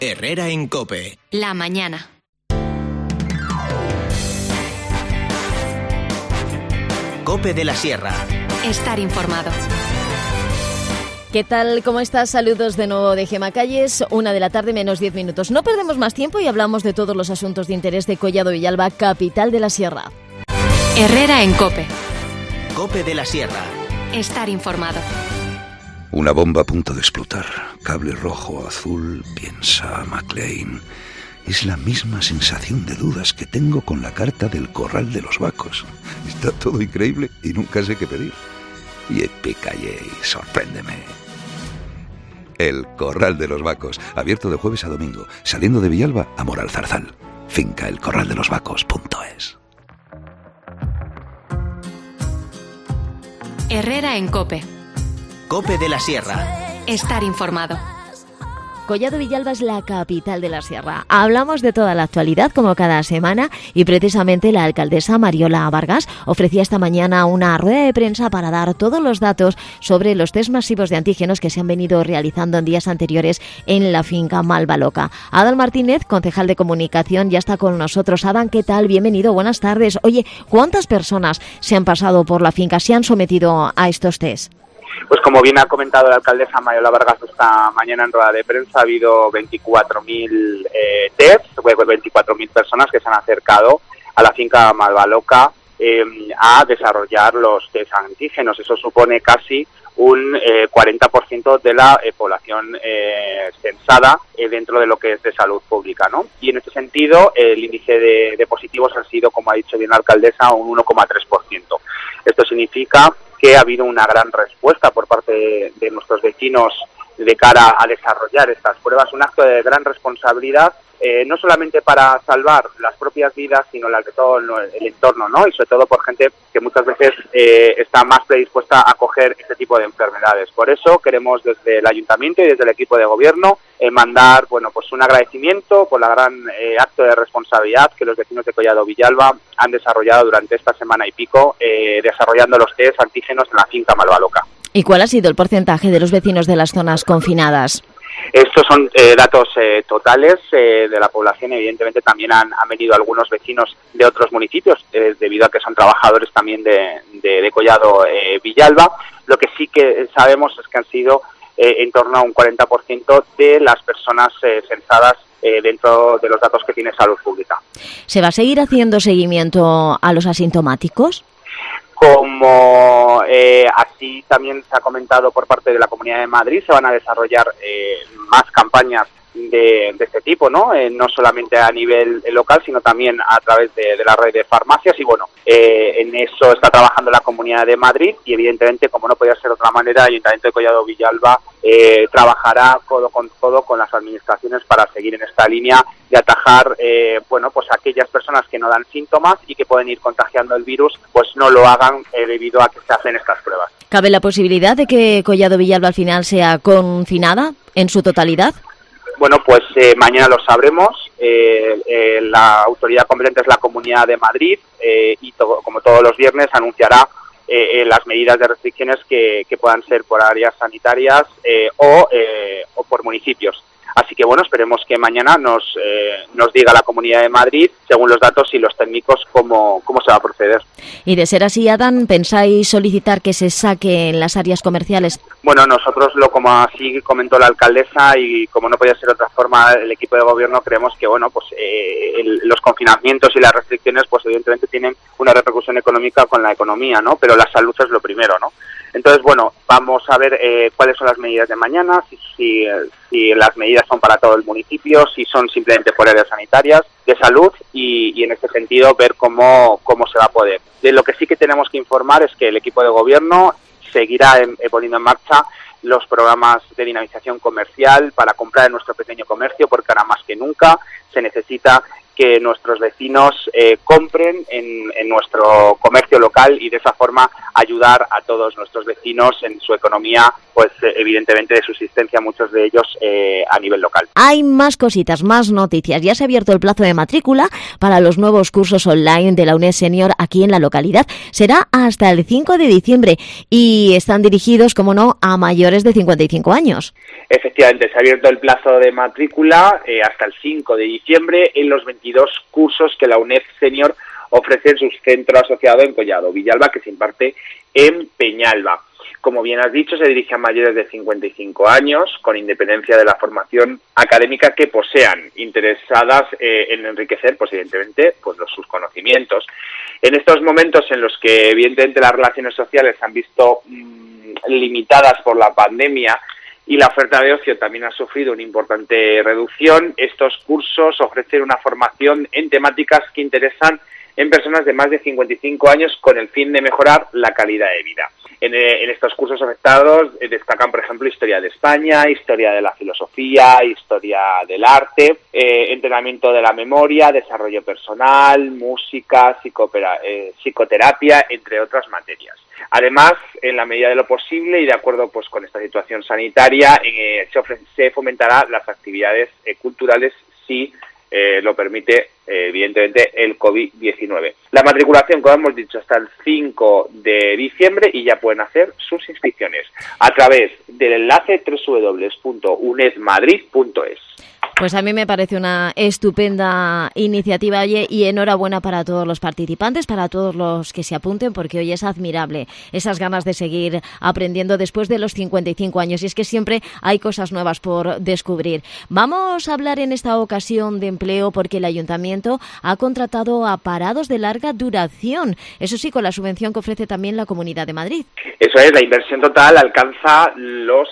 Herrera en COPE. La mañana. COPE de la Sierra. Estar informado. ¿Qué tal? ¿Cómo estás? Saludos de nuevo de Gema Calles, 1 de la tarde menos 10 minutos. No perdemos más tiempo y hablamos de todos los asuntos de interés de Collado Villalba, capital de la Sierra. Herrera en COPE. COPE de la Sierra. Estar informado. Una bomba a punto de explotar. Cable rojo, azul, piensa McLean. Es la misma sensación de dudas que tengo con la carta del Corral de los Vacos. Está todo increíble y nunca sé qué pedir. Y sorpréndeme. El Corral de los Vacos, abierto de jueves a domingo, saliendo de Villalba a Moralzarzal. Finca elcorraldelosvacos.es. Herrera en COPE. COPE de la Sierra. Estar informado. Collado Villalba es la capital de la Sierra. Hablamos de toda la actualidad como cada semana y precisamente la alcaldesa Mariola Vargas ofrecía esta mañana una rueda de prensa para dar todos los datos sobre los test masivos de antígenos que se han venido realizando en días anteriores en la finca Malvaloca. Adán Martínez, concejal de comunicación, ya está con nosotros. Adán, ¿qué tal? Bienvenido, buenas tardes. Oye, ¿cuántas personas se han pasado por la finca, se han sometido a estos test? Pues como bien ha comentado la alcaldesa Mariola Vargas esta mañana en rueda de prensa, ha habido 24.000 tests, 24.000 personas que se han acercado a la finca Malvaloca a desarrollar los test antígenos. Eso supone casi un 40% de la población censada dentro de lo que es de salud pública, ¿no? Y en este sentido, el índice de positivos ha sido, como ha dicho bien la alcaldesa, un 1,3%. Esto significa que ha habido una gran respuesta por parte de nuestros vecinos de cara a desarrollar estas pruebas, un acto de gran responsabilidad, no solamente para salvar las propias vidas, sino la de todo el entorno, ¿no? Y sobre todo por gente que muchas veces está más predispuesta a coger este tipo de enfermedades. Por eso queremos desde el Ayuntamiento y desde el equipo de gobierno mandar, pues un agradecimiento por la gran acto de responsabilidad que los vecinos de Collado Villalba han desarrollado durante esta semana y pico, desarrollando los test antígenos en la finca Malvaloca. ¿Y cuál ha sido el porcentaje de los vecinos de las zonas confinadas? Estos son datos totales de la población. Evidentemente también han venido algunos vecinos de otros municipios, debido a que son trabajadores también de Collado Villalba. Lo que sí que sabemos es que han sido en torno a un 40% de las personas censadas dentro de los datos que tiene Salud Pública. ¿Se va a seguir haciendo seguimiento a los asintomáticos? Como así también se ha comentado por parte de la Comunidad de Madrid, se van a desarrollar más campañas de este tipo, ¿no? No solamente a nivel local, sino también a través de la red de farmacias. Y bueno, en eso está trabajando la Comunidad de Madrid y evidentemente, como no podía ser de otra manera, el Ayuntamiento de Collado Villalba trabajará codo con codo con las administraciones para seguir en esta línea de atajar, pues aquellas personas que no dan síntomas y que pueden ir contagiando el virus, pues no lo hagan debido a que se hacen estas pruebas. ¿Cabe la posibilidad de que Collado Villalba al final sea confinada en su totalidad? Bueno, pues mañana lo sabremos. La autoridad competente es la Comunidad de Madrid y como todos los viernes anunciará las medidas de restricciones que puedan ser por áreas sanitarias o por municipios. Así que bueno, esperemos que mañana nos diga la Comunidad de Madrid, según los datos y los técnicos, cómo se va a proceder. Y de ser así, Adán, ¿pensáis solicitar que se saquen las áreas comerciales? Bueno, nosotros, como así comentó la alcaldesa y como no podía ser de otra forma, el equipo de gobierno, creemos que los confinamientos y las restricciones, pues evidentemente tienen una repercusión económica con la economía, ¿no? Pero la salud es lo primero, ¿no? Entonces, bueno, vamos a ver cuáles son las medidas de mañana, si las medidas son para todo el municipio, si son simplemente por áreas sanitarias, de salud y en este sentido ver cómo se va a poder. De lo que sí que tenemos que informar es que el equipo de gobierno seguirá poniendo en marcha los programas de dinamización comercial para comprar en nuestro pequeño comercio, porque ahora más que nunca se necesita que que nuestros vecinos compren en nuestro comercio local y de esa forma ayudar a todos nuestros vecinos en su economía, pues evidentemente de subsistencia, muchos de ellos a nivel local. Hay más cositas, más noticias. Ya se ha abierto el plazo de matrícula para los nuevos cursos online de la UNED Senior aquí en la localidad. Será hasta el 5 de diciembre y están dirigidos, como no, a mayores de 55 años. Efectivamente, se ha abierto el plazo de matrícula hasta el 5 de diciembre en los 22 cursos que la UNED Senior ofrece en su centro asociado en Collado Villalba, que se imparte en Peñalba. Como bien has dicho, se dirige a mayores de 55 años, con independencia de la formación académica que posean, interesadas en enriquecer, pues evidentemente, pues sus conocimientos. En estos momentos en los que evidentemente las relaciones sociales se han visto limitadas por la pandemia y la oferta de ocio también ha sufrido una importante reducción, estos cursos ofrecen una formación en temáticas que interesan en personas de más de 55 años con el fin de mejorar la calidad de vida. En estos cursos afectados destacan, por ejemplo, Historia de España, Historia de la Filosofía, Historia del Arte, entrenamiento de la memoria, desarrollo personal, música, psicoterapia, entre otras materias. Además, en la medida de lo posible y de acuerdo pues con esta situación sanitaria, se fomentará las actividades culturales si lo permite evidentemente el COVID-19. La matriculación, como hemos dicho, hasta el 5 de diciembre y ya pueden hacer sus inscripciones a través del enlace www.unedmadrid.es. Pues a mí me parece una estupenda iniciativa, oye, y enhorabuena para todos los participantes, para todos los que se apunten, porque hoy es admirable esas ganas de seguir aprendiendo después de los 55 años. Y es que siempre hay cosas nuevas por descubrir. Vamos a hablar en esta ocasión de empleo porque el Ayuntamiento ha contratado a parados de larga duración. Eso sí, con la subvención que ofrece también la Comunidad de Madrid. Eso es, la inversión total alcanza los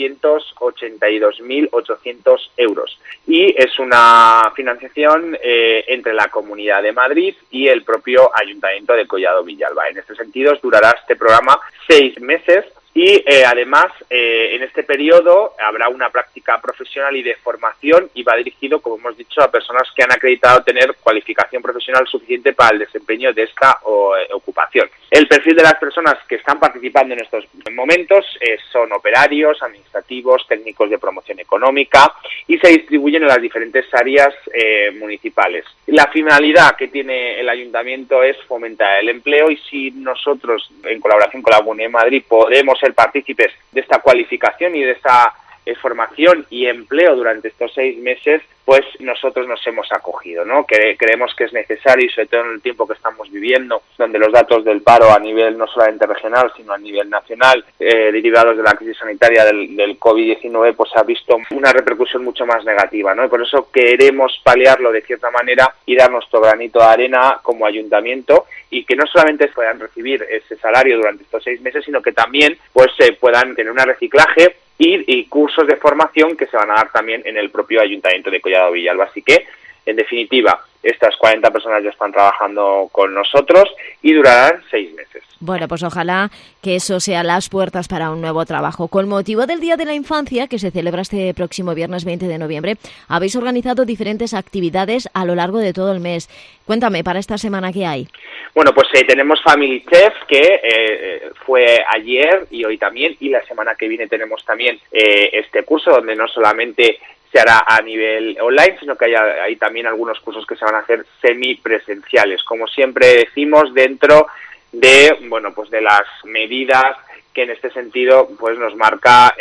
682.800 euros. Y es una financiación entre la Comunidad de Madrid y el propio Ayuntamiento de Collado Villalba. En este sentido, durará este programa 6 meses y además en este periodo habrá una práctica profesional y de formación y va dirigido, como hemos dicho, a personas que han acreditado tener cualificación profesional suficiente para el desempeño de esta ocupación. El perfil de las personas que están participando en estos momentos son operarios, administrativos, técnicos de promoción económica y se distribuyen en las diferentes áreas municipales. La finalidad que tiene el Ayuntamiento es fomentar el empleo y si nosotros, en colaboración con la Comunidad de Madrid, podemos ser partícipes de esta cualificación y de esta formación y empleo durante estos 6 meses, pues nosotros nos hemos acogido, ¿no? Creemos que es necesario y sobre todo en el tiempo que estamos viviendo, donde los datos del paro a nivel no solamente regional, sino a nivel nacional, derivados de la crisis sanitaria del COVID-19, pues ha visto una repercusión mucho más negativa, ¿no? Y por eso queremos paliarlo de cierta manera y dar nuestro granito de arena como ayuntamiento y que no solamente puedan recibir ese salario durante estos 6 meses, sino que también pues puedan tener un reciclaje y cursos de formación que se van a dar también en el propio Ayuntamiento de Collado Villalba. Así que, en definitiva, estas 40 personas ya están trabajando con nosotros y durarán 6 meses. Bueno, pues ojalá que eso sea las puertas para un nuevo trabajo. Con motivo del Día de la Infancia, que se celebra este próximo viernes 20 de noviembre, habéis organizado diferentes actividades a lo largo de todo el mes. Cuéntame, para esta semana, ¿qué hay? Bueno, pues tenemos Family Chef, que fue ayer y hoy también, y la semana que viene tenemos también este curso, donde no solamente se hará a nivel online, sino que hay también algunos cursos que se van a hacer semipresenciales, como siempre decimos, dentro de de las medidas que en este sentido pues nos marca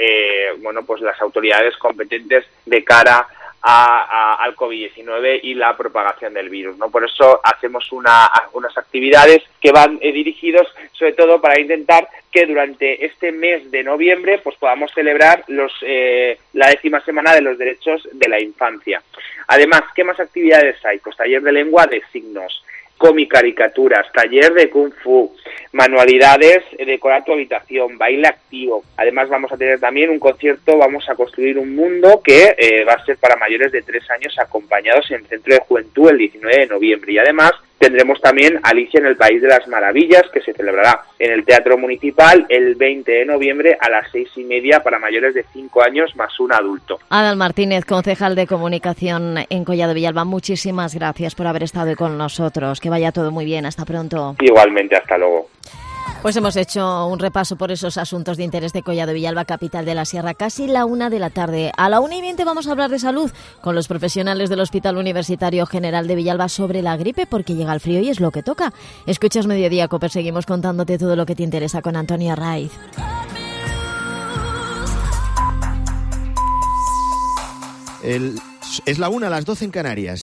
las autoridades competentes de cara al COVID-19 y la propagación del virus, ¿no? Por eso hacemos unas actividades que van dirigidos sobre todo para intentar que durante este mes de noviembre pues podamos celebrar la 10ª semana de los derechos de la infancia. Además, ¿qué más actividades hay? Pues taller de lengua de signos, comicaricaturas, taller de kung fu, manualidades, decorar tu habitación, baile activo. Además vamos a tener también un concierto, vamos a construir un mundo que va a ser para mayores de 3 años acompañados en el Centro de Juventud el 19 de noviembre. Y además tendremos también Alicia en el País de las Maravillas, que se celebrará en el Teatro Municipal el 20 de noviembre a las 6:30 para mayores de 5 años más un adulto. Adal Martínez, concejal de Comunicación en Collado Villalba, muchísimas gracias por haber estado con nosotros. Que vaya todo muy bien. Hasta pronto. Igualmente, hasta luego. Pues hemos hecho un repaso por esos asuntos de interés de Collado Villalba, capital de la Sierra, casi la 1 de la tarde. A la 1:20 vamos a hablar de salud con los profesionales del Hospital Universitario General de Villalba sobre la gripe, porque llega el frío y es lo que toca. Escuchas Mediodía Cope, seguimos contándote todo lo que te interesa con Antonio Raiz. Es la 1, las 12 en Canarias.